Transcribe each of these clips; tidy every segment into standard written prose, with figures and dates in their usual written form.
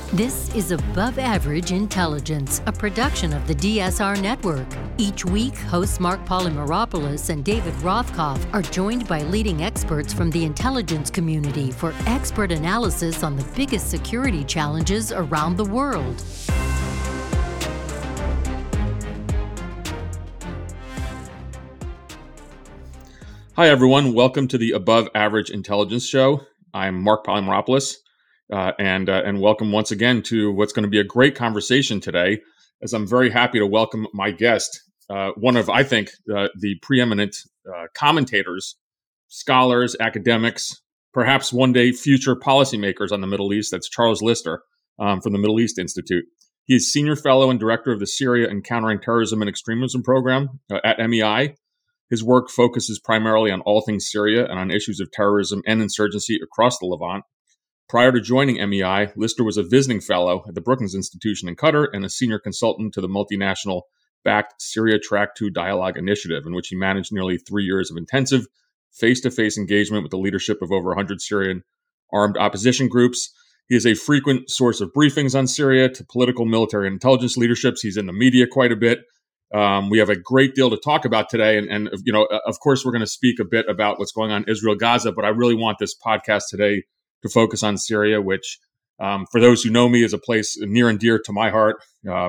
This is Above Average Intelligence, a production of the DSR Network. Each week, hosts Mark Polymeropoulos and David Rothkopf are joined by leading experts from the intelligence community for expert analysis on the biggest security challenges around the world. Hi, everyone. Welcome to the Above Average Intelligence Show. I'm Mark Polymeropoulos. And welcome once again to what's going to be a great conversation today, as I'm very happy to welcome my guest, one of, I think, the preeminent commentators, scholars, academics, perhaps one day future policymakers on the Middle East. That's Charles Lister from the Middle East Institute. He is Senior Fellow and Director of the Syria and Countering Terrorism and Extremism Program at MEI. His work focuses primarily on all things Syria and on issues of terrorism and insurgency across the Levant. Prior to joining MEI, Lister was a visiting fellow at the Brookings Institution in Qatar and a senior consultant to the multinational-backed Syria Track 2 Dialogue Initiative, in which he managed nearly 3 years of intensive face-to-face engagement with the leadership of over 100 Syrian armed opposition groups. He is a frequent source of briefings on Syria to political, military, and intelligence leaderships. He's in the media quite a bit. We have a great deal to talk about today. And of course, we're going to speak a bit about what's going on in Israel-Gaza, but I really want this podcast today to focus on Syria, which, for those who know me, is a place near and dear to my heart.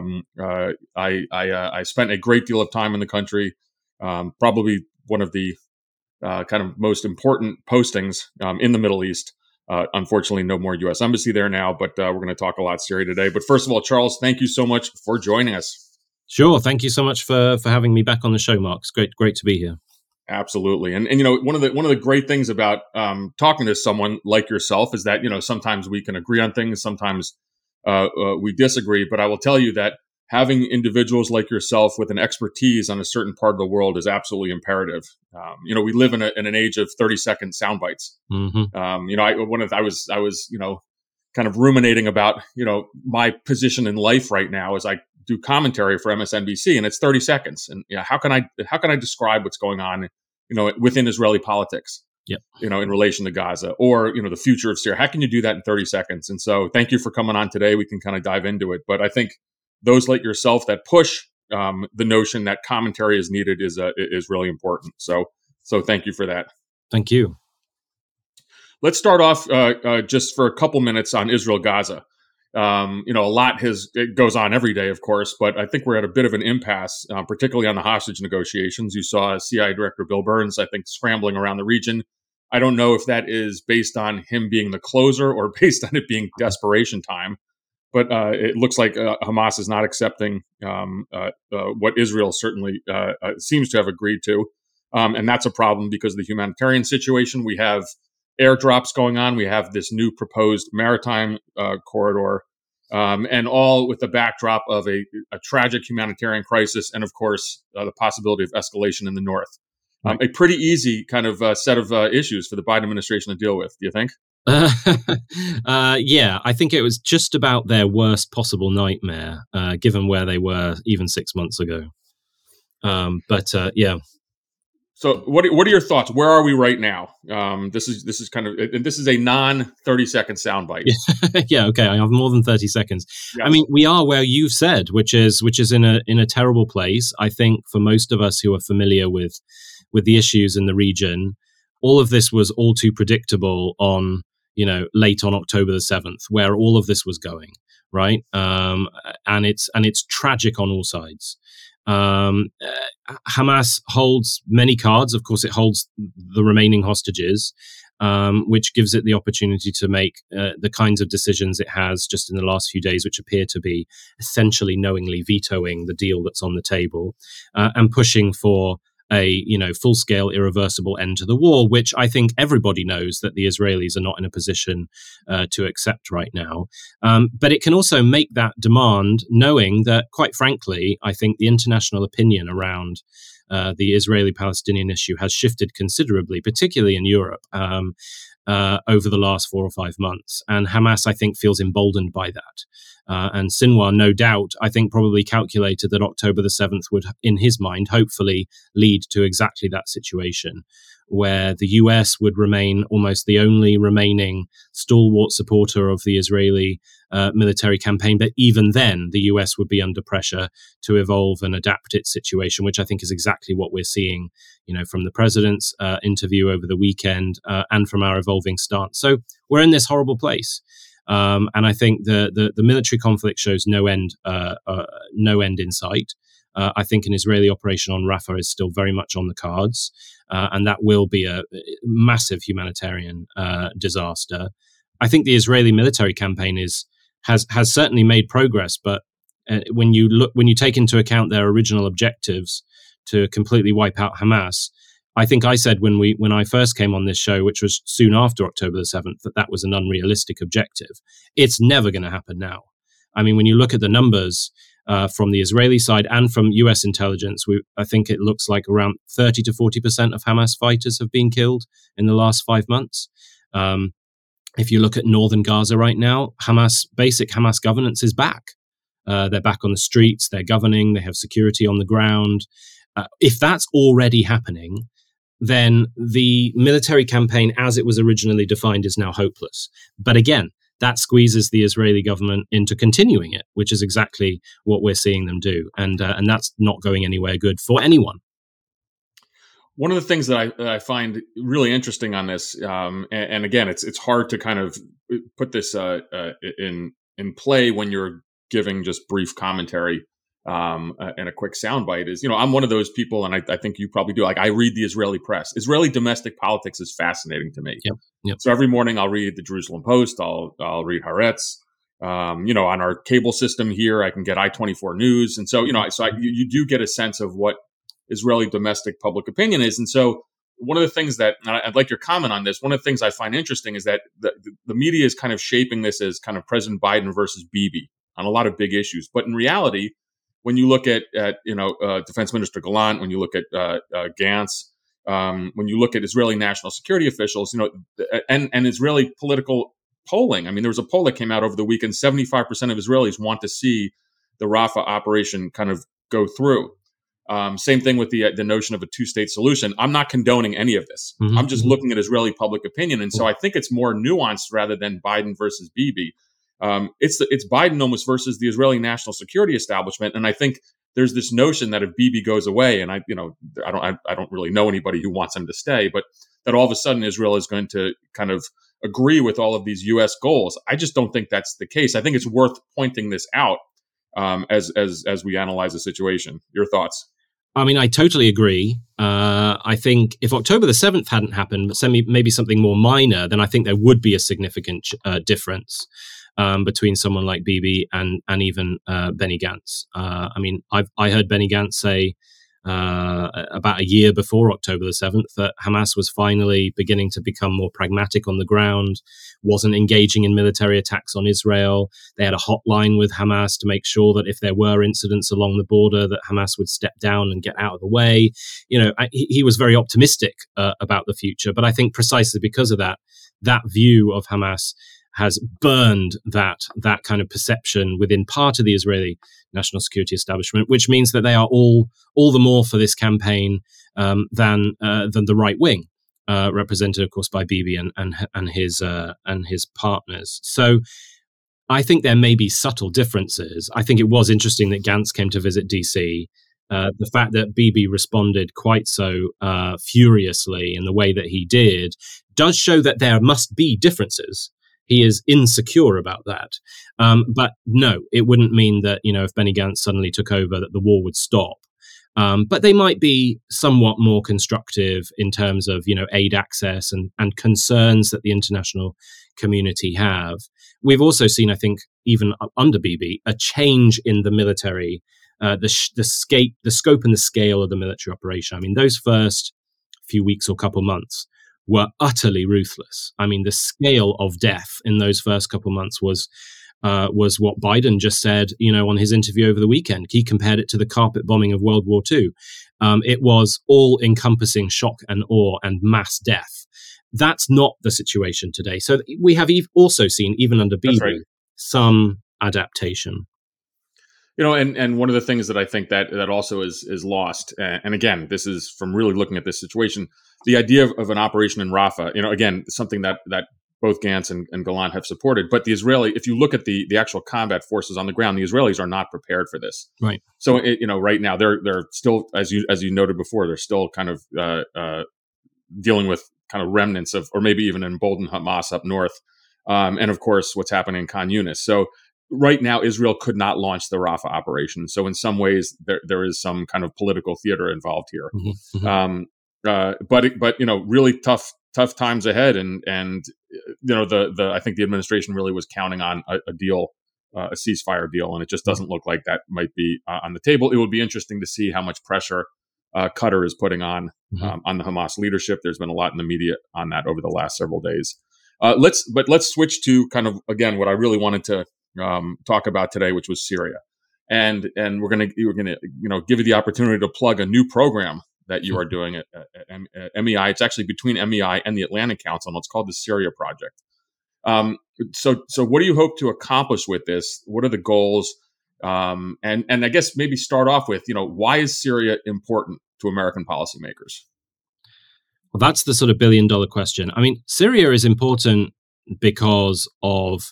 I spent a great deal of time in the country, probably one of the kind of most important postings in the Middle East. Unfortunately, no more U.S. Embassy there now, but we're going to talk a lot Syria today. But first of all, Charles, thank you so much for joining us. Sure. Thank you so much for having me back on the show, Mark. It's great to be here. Absolutely. And you know, one of the great things about talking to someone like yourself is that, you know, sometimes we can agree on things, sometimes we disagree. But I will tell you that having individuals like yourself with an expertise on a certain part of the world is absolutely imperative. We live in an age of 30-second sound bites. Mm-hmm. I was kind of ruminating about, my position in life right now as I do commentary for MSNBC, and it's 30 seconds. And how can I describe what's going on, within Israeli politics, yep, in relation to Gaza or, the future of Syria? How can you do that in 30 seconds? And so thank you for coming on today. We can kind of dive into it. But I think those like yourself that push the notion that commentary is needed is really important. So thank you for that. Thank you. Let's start off just for a couple minutes on Israel-Gaza. A lot goes on every day, of course, but I think we're at a bit of an impasse, particularly on the hostage negotiations. You saw CIA Director Bill Burns, I think, scrambling around the region. I don't know if that is based on him being the closer or based on it being desperation time, but it looks like Hamas is not accepting what Israel certainly seems to have agreed to. And that's a problem because of the humanitarian situation. We have airdrops going on. We have this new proposed maritime corridor, and all with the backdrop of a tragic humanitarian crisis and, of course, the possibility of escalation in the north. A pretty easy kind of set of issues for the Biden administration to deal with, do you think? Yeah, I think it was just about their worst possible nightmare, given where they were even 6 months ago. Yeah. So what are your thoughts? Where are we right now? This is kind of, and this is a non 30-second soundbite. Yeah. Okay. I have more than 30 seconds. Yes. I mean, we are where you've said, which is in a terrible place. I think for most of us who are familiar with the issues in the region, all of this was all too predictable on, late on October the 7th, where all of this was going, right? And it's tragic on all sides. Hamas holds many cards. Of course, it holds the remaining hostages, which gives it the opportunity to make the kinds of decisions it has just in the last few days, which appear to be essentially knowingly vetoing the deal that's on the table and pushing for a full-scale, irreversible end to the war, which I think everybody knows that the Israelis are not in a position to accept right now. But it can also make that demand, knowing that, quite frankly, I think the international opinion around the Israeli-Palestinian issue has shifted considerably, particularly in Europe, over the last 4 or 5 months. And Hamas, I think, feels emboldened by that. And Sinwar, no doubt, I think probably calculated that October the 7th would, in his mind, hopefully lead to exactly that situation. where the US would remain almost the only remaining stalwart supporter of the Israeli military campaign. But even then, the US would be under pressure to evolve and adapt its situation, which I think is exactly what we're seeing, from the president's interview over the weekend and from our evolving stance. So we're in this horrible place. And I think the military conflict shows no end in sight. I think an Israeli operation on Rafah is still very much on the cards, and that will be a massive humanitarian disaster. I think the Israeli military campaign has certainly made progress, but when you take into account their original objectives to completely wipe out Hamas, I think I said when I first came on this show, which was soon after October the 7th, that was an unrealistic objective. It's never going to happen now. I mean, when you look at the numbers from the Israeli side and from US intelligence, I think it looks like around 30 to 40% of Hamas fighters have been killed in the last 5 months. If you look at northern Gaza right now, basic Hamas governance is back. They're back on the streets, they're governing, they have security on the ground. If that's already happening, then the military campaign as it was originally defined is now hopeless. But again, that squeezes the Israeli government into continuing it, which is exactly what we're seeing them do. And that's not going anywhere good for anyone. One of the things that I find really interesting on this, and again, it's hard to kind of put this in play when you're giving just brief commentary and a quick soundbite, is, I'm one of those people, and I think you probably do. Like, I read the Israeli press. Israeli domestic politics is fascinating to me. Yep. So every morning I'll read the Jerusalem Post. I'll read Haaretz. On our cable system here, I can get I-24 News, and so you do get a sense of what Israeli domestic public opinion is. And so one of the things that, and I'd like your comment on this, one of the things I find interesting is that the media is kind of shaping this as kind of President Biden versus Bibi on a lot of big issues. But in reality, when you look at Defense Minister Gallant, when you look at Gantz, when you look at Israeli national security officials, and Israeli political polling, I mean, there was a poll that came out over the weekend, 75% of Israelis want to see the Rafah operation kind of go through. Same thing with the notion of a two-state solution. I'm not condoning any of this. Mm-hmm. I'm just looking at Israeli public opinion. And so I think it's more nuanced rather than Biden versus Bibi. It's Biden almost versus the Israeli national security establishment. And I think there's this notion that if Bibi goes away, and I don't really know anybody who wants him to stay, but that all of a sudden Israel is going to kind of agree with all of these U.S. goals. I just don't think that's the case. I think it's worth pointing this out as we analyze the situation. Your thoughts? I mean, I totally agree. I think if October the 7th hadn't happened, but maybe something more minor, then I think there would be a significant difference between someone like Bibi and even Benny Gantz. I mean, I heard Benny Gantz say about a year before October the 7th that Hamas was finally beginning to become more pragmatic on the ground, wasn't engaging in military attacks on Israel. They had a hotline with Hamas to make sure that if there were incidents along the border, that Hamas would step down and get out of the way. He was very optimistic about the future. But I think precisely because of that view of Hamas has burned that kind of perception within part of the Israeli national security establishment, which means that they are all the more for this campaign than the right wing, represented, of course, by Bibi and his partners. So I think there may be subtle differences. I think it was interesting that Gantz came to visit DC. The fact that Bibi responded quite so furiously in the way that he did does show that there must be differences. He is insecure about that. But no, it wouldn't mean that, if Benny Gantz suddenly took over, that the war would stop. But they might be somewhat more constructive in terms of, aid access and concerns that the international community have. We've also seen, I think, even under Bibi, a change in the military, the scope and the scale of the military operation. I mean, those first few weeks or couple months were utterly ruthless. I mean, the scale of death in those first couple months was what Biden just said, on his interview over the weekend. He compared it to the carpet bombing of World War II. It was all-encompassing shock and awe and mass death. That's not the situation today. So we have also seen, even under Bibi, some adaptation. And one of the things that I think that also is lost, and again, this is from really looking at this situation, the idea of an operation in Rafah, again, something that both Gantz and Gallant have supported. But the Israeli, if you look at the actual combat forces on the ground, the Israelis are not prepared for this. Right. So right now they're still, as you noted before, they're still kind of dealing with kind of remnants of, or maybe even emboldened Hamas up north, and of course what's happening in Khan Yunis. So right now Israel could not launch the Rafah operation. So in some ways there is some kind of political theater involved here. Mm-hmm. But really tough times ahead, and I think the administration really was counting on a deal, a ceasefire deal, and it just doesn't look like that might be on the table. It would be interesting to see how much pressure Qatar is putting on the Hamas leadership. There's been a lot in the media on that over the last several days. Let's switch to kind of, again, what I really wanted to talk about today, which was Syria, and we're gonna give you the opportunity to plug a new program that you are doing at MEI. It's actually between MEI and the Atlantic Council, and it's called the Syria Project. So what do you hope to accomplish with this? What are the goals? And I guess maybe start off with, why is Syria important to American policymakers? Well, that's the sort of $1 billion question. I mean, Syria is important because of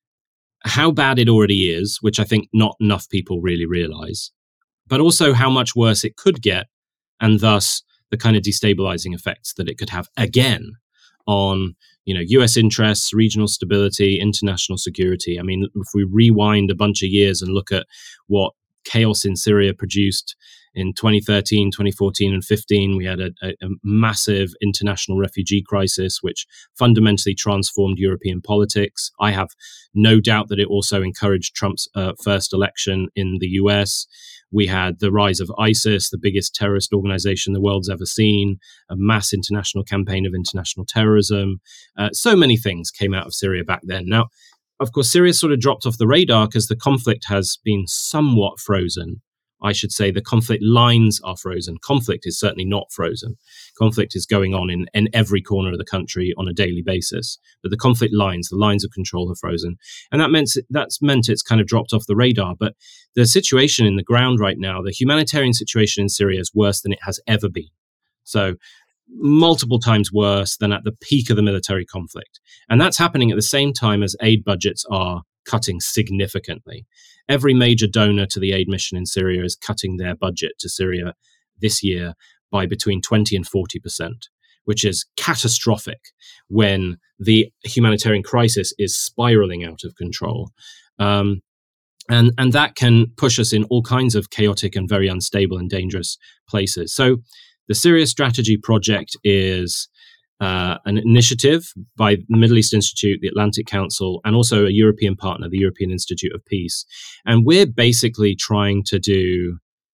how bad it already is, which I think not enough people really realize, but also how much worse it could get, and thus the kind of destabilizing effects that it could have again on, U.S. interests, regional stability, international security. I mean, if we rewind a bunch of years and look at what chaos in Syria produced in 2013, 2014, and 15, we had a massive international refugee crisis, which fundamentally transformed European politics. I have no doubt that it also encouraged Trump's first election in the US. We had the rise of ISIS, the biggest terrorist organization the world's ever seen, a mass international campaign of international terrorism. So many things came out of Syria back then. Now, of course, Syria sort of dropped off the radar because the conflict has been somewhat frozen. I should say the conflict lines are frozen. Conflict is certainly not frozen. Conflict is going on in every corner of the country on a daily basis. But the conflict lines, the lines of control are frozen. And that's meant it's kind of dropped off the radar. But the situation in the ground right now, the humanitarian situation in Syria is worse than it has ever been. So multiple times worse than at the peak of the military conflict. And that's happening at the same time as aid budgets are cutting significantly. Every major donor to the aid mission in Syria is cutting their budget to Syria this year by between 20 and 40%, which is catastrophic when the humanitarian crisis is spiraling out of control. And that can push us in all kinds of chaotic and very unstable and dangerous places. So the Syria Strategy Project is an initiative by the Middle East Institute, the Atlantic Council, and also a European partner, the European Institute of Peace. And we're basically trying to do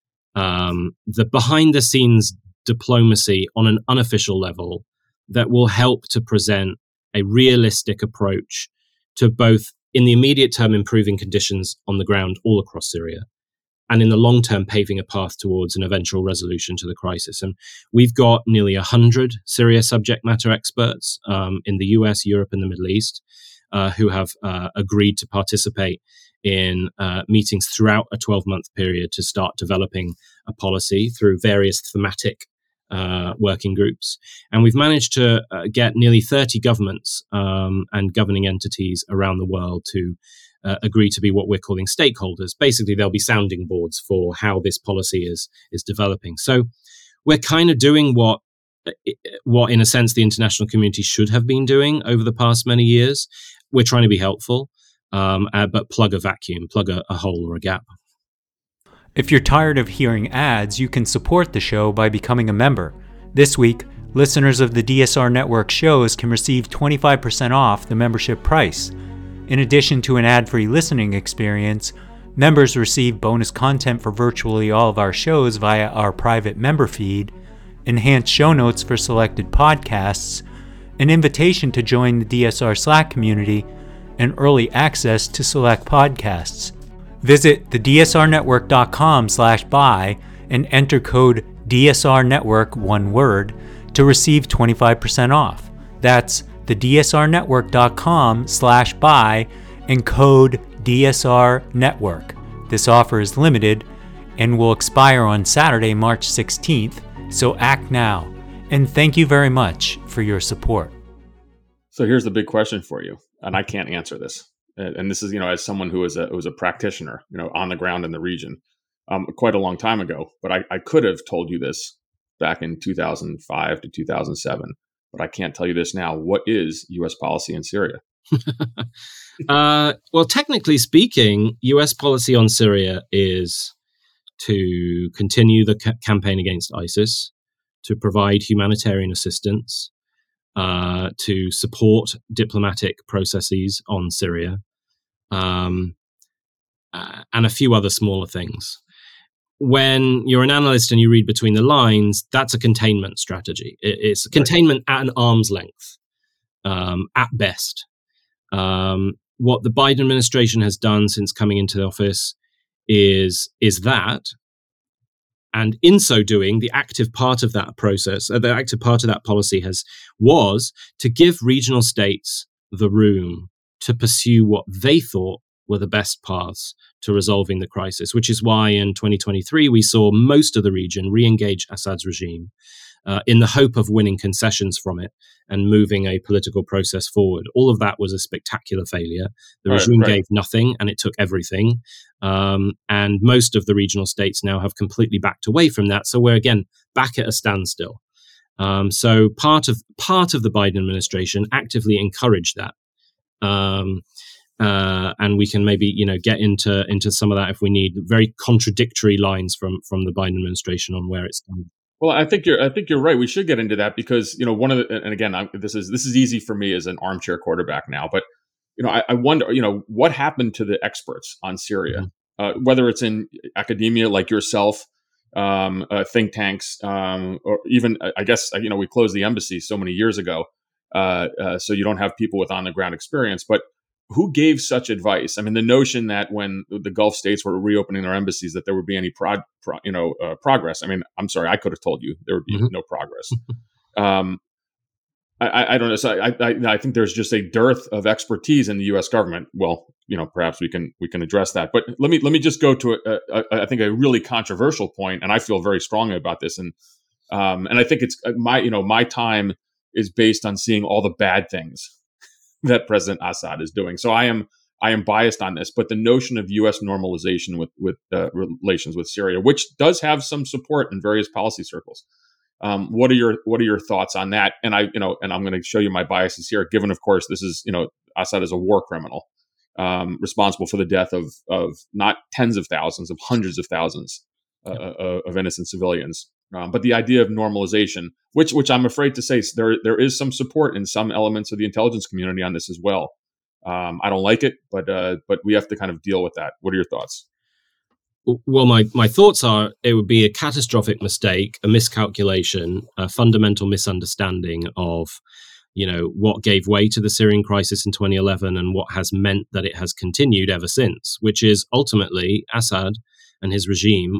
the behind-the-scenes diplomacy on an unofficial level that will help to present a realistic approach to both, in the immediate term, improving conditions on the ground all across Syria, and in the long term, paving a path towards an eventual resolution to the crisis. And we've got nearly 100 Syria subject matter experts in the US, Europe, and the Middle East who have agreed to participate in meetings throughout a 12-month period to start developing a policy through various thematic working groups. And we've managed to get nearly 30 governments and governing entities around the world to agree to be what we're calling stakeholders. Basically, they'll be sounding boards for how this policy is developing. So we're kind of doing what in a sense the international community should have been doing over the past many years. We're trying to be helpful, but plug a vacuum, plug a hole or a gap. If you're tired of hearing ads, you can support the show by becoming a member. This week, listeners of the DSR Network shows can receive 25% off the membership price. In addition to an ad-free listening experience, members receive bonus content for virtually all of our shows via our private member feed, enhanced show notes for selected podcasts, an invitation to join the DSR Slack community, and early access to select podcasts. Visit thedsrnetwork.com/buy and enter code DSRNetwork, one word, to receive 25% off. That's thedsrnetwork.com/buy and code DSRNetwork. This offer is limited and will expire on Saturday, March 16th, so act now. And thank you very much for your support. So here's the big question for you, and I can't answer this. And this is, as someone who was a practitioner, on the ground in the region, quite a long time ago. But I could have told you this back in 2005 to 2007, but I can't tell you this now. What is U.S. policy in Syria? Well, technically speaking, U.S. policy on Syria is to continue the campaign against ISIS, to provide humanitarian assistance, to support diplomatic processes on Syria, and a few other smaller things. When you're an analyst and you read between the lines, that's a containment strategy. It's containment at an arm's length, at best. What the Biden administration has done since coming into the office is that. And in so doing, the active part of that process, the active part of that policy was to give regional states the room to pursue what they thought were the best paths to resolving the crisis, which is why in 2023 we saw most of the region re-engage Assad's regime in the hope of winning concessions from it and moving a political process forward. All of that was a spectacular failure. The regime gave nothing and it took everything. And most of the regional states now have completely backed away from that. So we're again back at a standstill. So part of the Biden administration actively encouraged that. And we can maybe get into some of that if we need. Very contradictory lines from the Biden administration on where it's going. Well, I think you're right. We should get into that because one of the, and again, this is easy for me as an armchair quarterback now, but I wonder what happened to the experts on Syria, whether it's in academia like yourself, think tanks, or even I guess we closed the embassy so many years ago, so you don't have people with on the ground experience, but who gave such advice? I mean, the notion that when the Gulf states were reopening their embassies, that there would be any progress. I mean, I'm sorry, I could have told you there would be no progress. I don't know. So I think there's just a dearth of expertise in the U.S. government. Well, perhaps we can address that. But let me just go to I think a really controversial point, and I feel very strongly about this. And I think it's my time is based on seeing all the bad things that President Assad is doing. So I am biased on this, but the notion of U.S. normalization with relations with Syria, which does have some support in various policy circles. What are your thoughts on that? And I'm going to show you my biases here, given, of course, this is Assad is a war criminal, responsible for the death of not tens of thousands, of hundreds of thousands of innocent civilians. But the idea of normalization, which I'm afraid to say, there is some support in some elements of the intelligence community on this as well. I don't like it, but we have to kind of deal with that. What are your thoughts? Well, my thoughts are it would be a catastrophic mistake, a miscalculation, a fundamental misunderstanding of what gave way to the Syrian crisis in 2011 and what has meant that it has continued ever since, which is ultimately Assad and his regime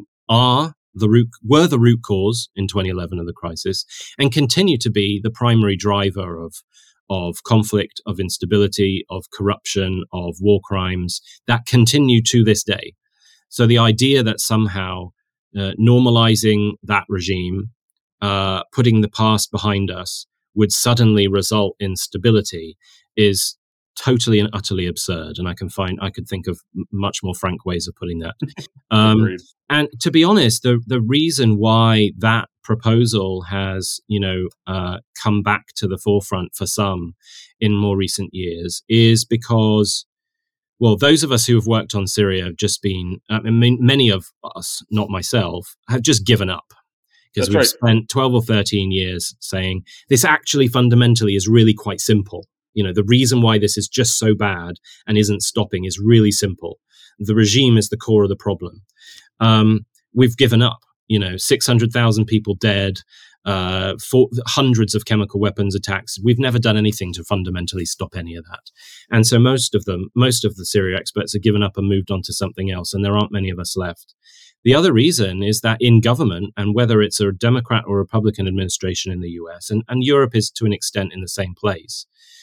were the root cause in 2011 of the crisis and continue to be the primary driver of conflict, of instability, of corruption, of war crimes that continue to this day. So the idea that somehow normalizing that regime, putting the past behind us, would suddenly result in stability is totally and utterly absurd. And I could think of much more frank ways of putting that. And to be honest, the reason why that proposal has, come back to the forefront for some in more recent years is because, well, those of us who have worked on Syria have just been, many of us, not myself, have just given up. Because we've spent 12 or 13 years saying this actually fundamentally is really quite simple. The reason why this is just so bad and isn't stopping is really simple. The regime is the core of the problem. We've given up, 600,000 people dead, hundreds of chemical weapons attacks. We've never done anything to fundamentally stop any of that. And so most of the Syria experts have given up and moved on to something else, and there aren't many of us left. The other reason is that in government, and whether it's a Democrat or Republican administration in the US, and Europe is to an extent in the same place,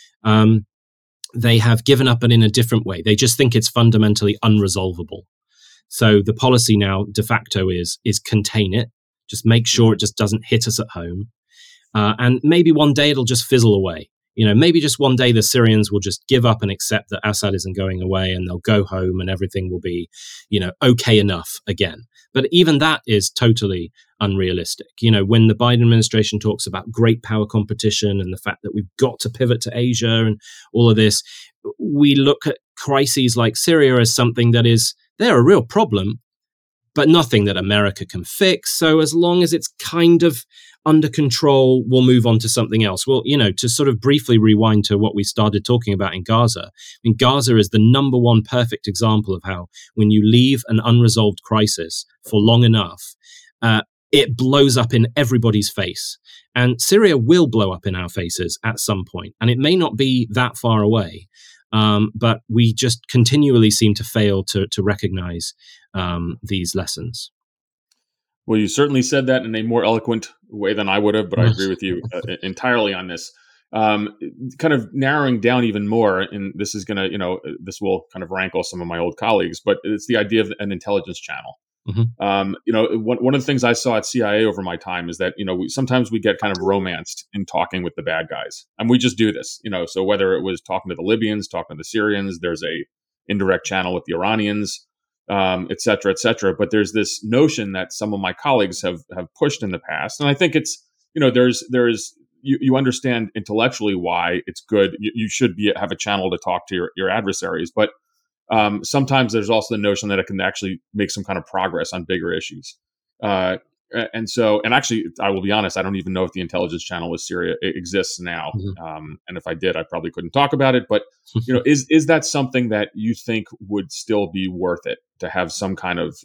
they have given up and in a different way. They just think it's fundamentally unresolvable. So the policy now de facto is contain it, just make sure it just doesn't hit us at home. And maybe one day it'll just fizzle away. Maybe just one day the Syrians will just give up and accept that Assad isn't going away, and they'll go home and everything will be, okay enough again. But even that is totally unrealistic. When the Biden administration talks about great power competition and the fact that we've got to pivot to Asia and all of this, we look at crises like Syria as something that they're a real problem, but nothing that America can fix. So as long as it's kind of under control, we'll move on to something else. Well, to sort of briefly rewind to what we started talking about in Gaza. Gaza is the number one perfect example of how when you leave an unresolved crisis for long enough, it blows up in everybody's face. And Syria will blow up in our faces at some point. And it may not be that far away. But we just continually seem to fail to recognize these lessons. Well, you certainly said that in a more eloquent way than I would have, but I agree with you entirely on this. Kind of narrowing down even more, and this is going to, this will kind of rankle some of my old colleagues, but it's the idea of an intelligence channel. Mm-hmm. One of the things I saw at CIA over my time is that, sometimes we get kind of romanced in talking with the bad guys, and we just do this, so whether it was talking to the Libyans, talking to the Syrians, there's a indirect channel with the Iranians, et cetera, et cetera. But there's this notion that some of my colleagues have pushed in the past. And I think it's, you understand intellectually why it's good. You should have a channel to talk to your adversaries. But sometimes there's also the notion that it can actually make some kind of progress on bigger issues. And actually, I will be honest, I don't even know if the intelligence channel with Syria exists now. Mm-hmm. And if I did, I probably couldn't talk about it. But, is that something that you think would still be worth it to have some kind of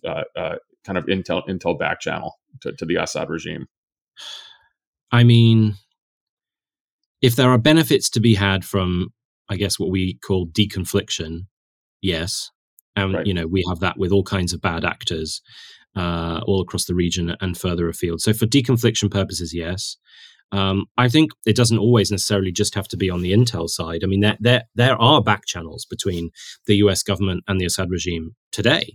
intel back channel to the Assad regime? I mean, if there are benefits to be had from, I guess, what we call deconfliction, yes. And, right. We have that with all kinds of bad actors all across the region and further afield. So for deconfliction purposes, yes. I think it doesn't always necessarily just have to be on the intel side. I mean, there are back channels between the US government and the Assad regime today.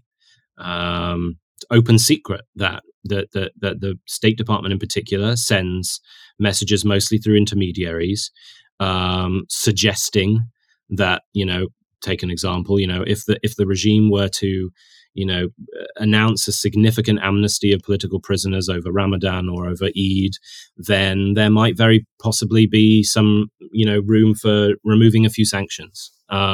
It's open secret that the State Department in particular sends messages mostly through intermediaries, suggesting that, take an example, if the regime were to announce a significant amnesty of political prisoners over Ramadan or over Eid, then there might very possibly be some, room for removing a few sanctions.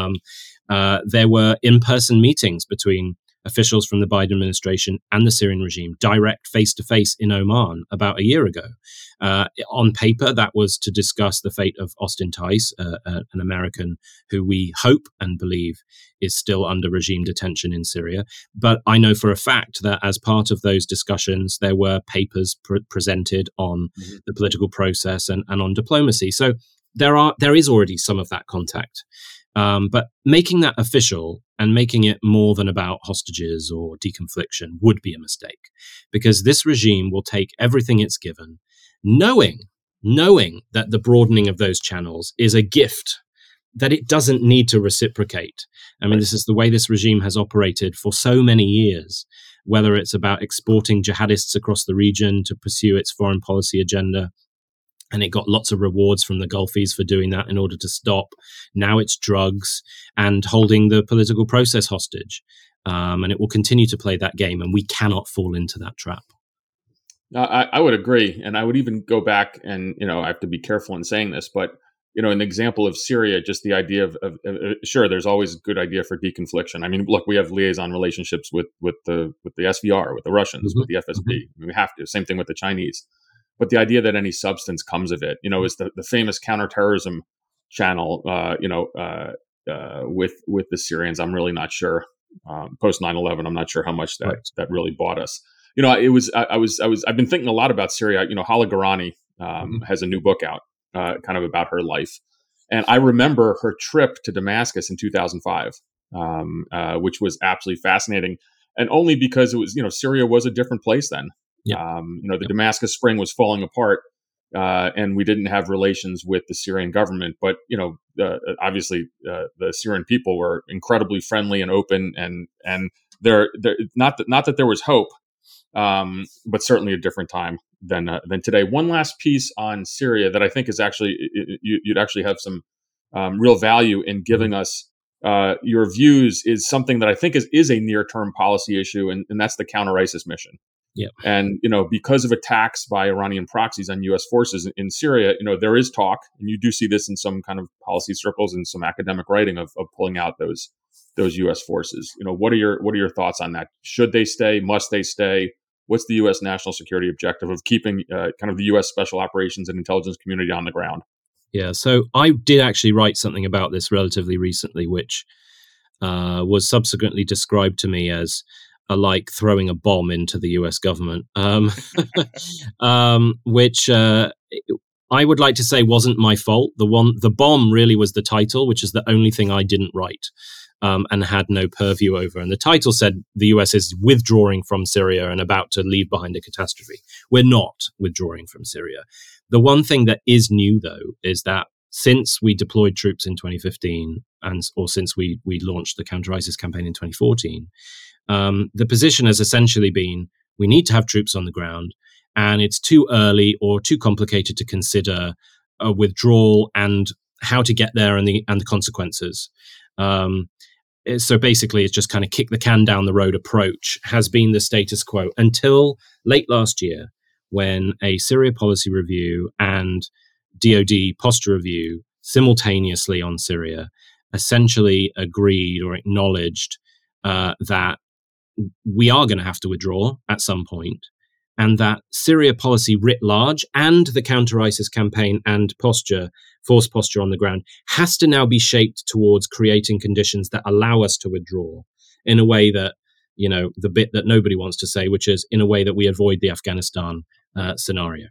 There were in-person meetings between officials from the Biden administration and the Syrian regime, direct face-to-face in Oman about a year ago. On paper, that was to discuss the fate of Austin Tice, an American who we hope and believe is still under regime detention in Syria. But I know for a fact that as part of those discussions, there were papers presented on the political process and on diplomacy. So there is already some of that contact. But making that official and making it more than about hostages or deconfliction would be a mistake, because this regime will take everything it's given, knowing that the broadening of those channels is a gift that it doesn't need to reciprocate. I mean, this is the way this regime has operated for so many years, whether it's about exporting jihadists across the region to pursue its foreign policy agenda. And it got lots of rewards from the Gulfies for doing that in order to stop. Now it's drugs and holding the political process hostage. And it will continue to play that game, and we cannot fall into that trap. I would agree. And I would even go back and, I have to be careful in saying this, but, an example of Syria, just the idea of sure, there's always a good idea for deconfliction. I mean, look, we have liaison relationships with the SVR, with the Russians, with the FSB. I mean, we have to. Same thing with the Chinese. But the idea that any substance comes of it, is the famous counterterrorism channel, with the Syrians. I'm really not sure. Post 9/11, I'm not sure how much that really bought us. I've been thinking a lot about Syria. Hala Garani has a new book out, kind of about her life, and I remember her trip to Damascus in 2005, which was absolutely fascinating, and only because it was, Syria was a different place then. Yeah. The Damascus Spring was falling apart, and we didn't have relations with the Syrian government. But, obviously, the Syrian people were incredibly friendly and open, and they're not that there was hope, but certainly a different time than today. One last piece on Syria that I think is actually you'd actually have some real value in giving us your views is something that I think is a near-term policy issue, and that's the counter-ISIS mission. Yeah. And, because of attacks by Iranian proxies on U.S. forces in Syria, there is talk, and you do see this in some kind of policy circles and some academic writing of pulling out those U.S. forces. What are your thoughts on that? Should they stay? Must they stay? What's the U.S. national security objective of keeping kind of the U.S. special operations and intelligence community on the ground? Yeah, so I did actually write something about this relatively recently, which was subsequently described to me as like throwing a bomb into the US government, which I would like to say wasn't my fault. The bomb really was the title, which is the only thing I didn't write and had no purview over. And the title said the US is withdrawing from Syria and about to leave behind a catastrophe. We're not withdrawing from Syria. The one thing that is new, though, is that since we deployed troops in 2015 or since we launched the counter-ISIS campaign in 2014, the position has essentially been, we need to have troops on the ground, and it's too early or too complicated to consider a withdrawal and how to get there and the consequences. So basically, it's just kind of kick the can down the road approach has been the status quo until late last year, when a Syria policy review and DoD posture review simultaneously on Syria essentially agreed or acknowledged that we are going to have to withdraw at some point, and that Syria policy writ large and the counter-ISIS campaign and force posture on the ground has to now be shaped towards creating conditions that allow us to withdraw in a way that, the bit that nobody wants to say, which is in a way that we avoid the Afghanistan scenario.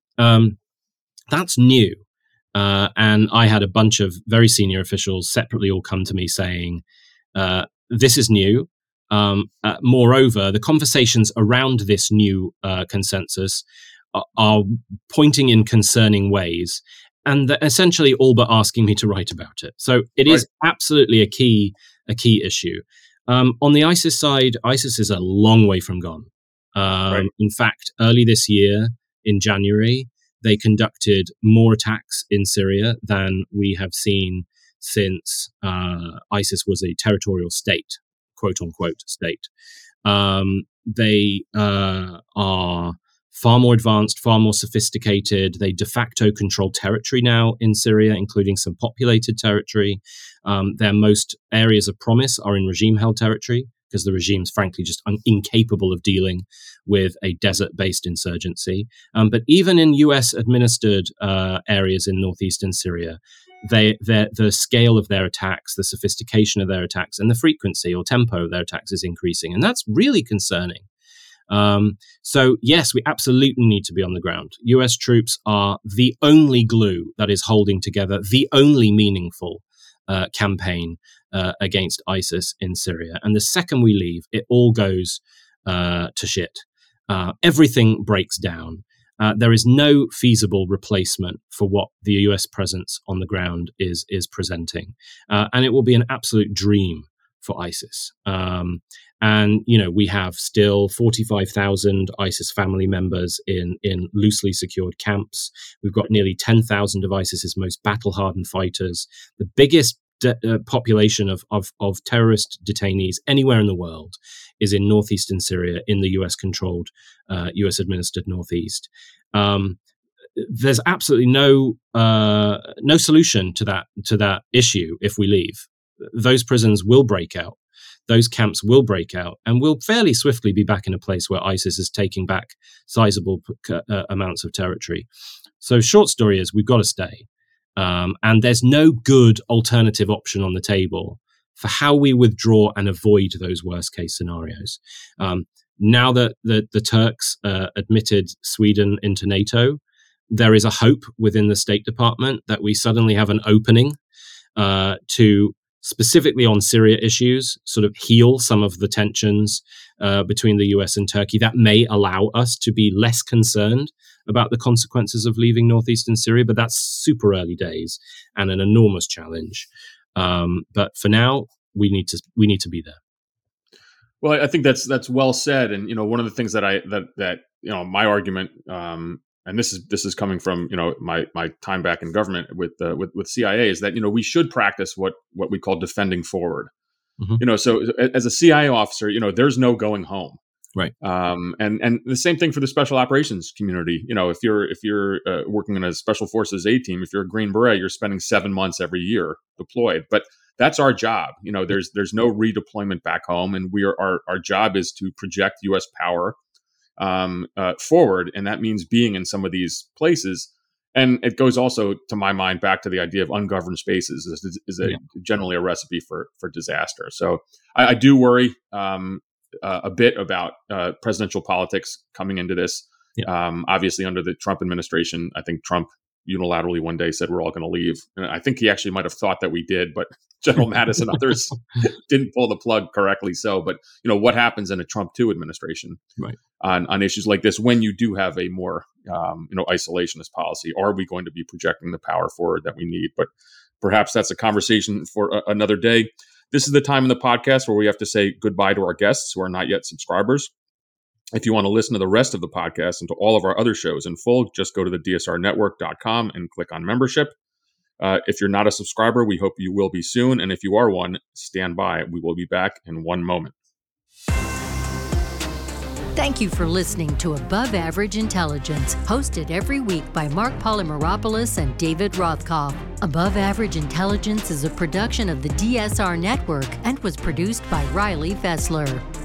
That's new. And I had a bunch of very senior officials separately all come to me saying, this is new. Moreover, the conversations around this new consensus are pointing in concerning ways, and they're essentially all but asking me to write about it. So it is absolutely a key issue. On the ISIS side, ISIS is a long way from gone. In fact, early this year, in January, they conducted more attacks in Syria than we have seen since ISIS was a territorial state, quote unquote state. They are far more advanced, far more sophisticated. They de facto control territory now in Syria, including some populated territory. Their most areas of promise are in regime-held territory, because the regime's frankly just incapable of dealing with a desert-based insurgency. But even in US-administered areas in northeastern Syria, the scale of their attacks, the sophistication of their attacks, and the frequency or tempo of their attacks is increasing. And that's really concerning. So yes, we absolutely need to be on the ground. US troops are the only glue that is holding together the only meaningful campaign against ISIS in Syria. And the second we leave, it all goes to shit. Everything breaks down. There is no feasible replacement for what the US presence on the ground is presenting. And it will be an absolute dream for ISIS. And, we have still 45,000 ISIS family members in loosely secured camps. We've got nearly 10,000 of ISIS's most battle-hardened fighters. The biggest population of terrorist detainees anywhere in the world is in northeastern Syria, in the US-controlled, US-administered northeast. There's absolutely no solution to that issue if we leave. Those prisons will break out. Those camps will break out, and we'll fairly swiftly be back in a place where ISIS is taking back sizable amounts of territory. So short story is, we've got to stay. And there's no good alternative option on the table for how we withdraw and avoid those worst case scenarios. Now that the Turks admitted Sweden into NATO, there is a hope within the State Department that we suddenly have an opening to, specifically on Syria issues, sort of heal some of the tensions between the US and Turkey that may allow us to be less concerned about the consequences of leaving northeastern Syria. But that's super early days and an enormous challenge. But for now, we need to be there. Well, I think that's well said. And one of the things that my argument, and this is coming from my time back in government with CIA, is that we should practice what we call defending forward. Mm-hmm. So as a CIA officer, there's no going home. Right. And the same thing for the special operations community. If you're working in a special forces A team, if you're a Green Beret, you're spending 7 months every year deployed. But that's our job. There's no redeployment back home, and our job is to project U.S. power forward, and that means being in some of these places. And it goes also, to my mind, back to the idea of ungoverned spaces is generally a recipe for disaster. So I do worry a bit about presidential politics coming into this. Obviously, under the Trump administration, I think Trump unilaterally one day said we're all going to leave. And I think he actually might have thought that we did, but General Mattis and others didn't pull the plug correctly. So, but what happens in a Trump 2 administration on issues like this when you do have a more isolationist policy? Are we going to be projecting the power forward that we need? But perhaps that's a conversation for another day. This is the time in the podcast where we have to say goodbye to our guests who are not yet subscribers. If you want to listen to the rest of the podcast and to all of our other shows in full, just go to the dsrnetwork.com and click on membership. If you're not a subscriber, we hope you will be soon. And if you are one, stand by. We will be back in one moment. Thank you for listening to Above Average Intelligence, hosted every week by Mark Polymeropoulos and David Rothkopf. Above Average Intelligence is a production of the DSR Network and was produced by Riley Fessler.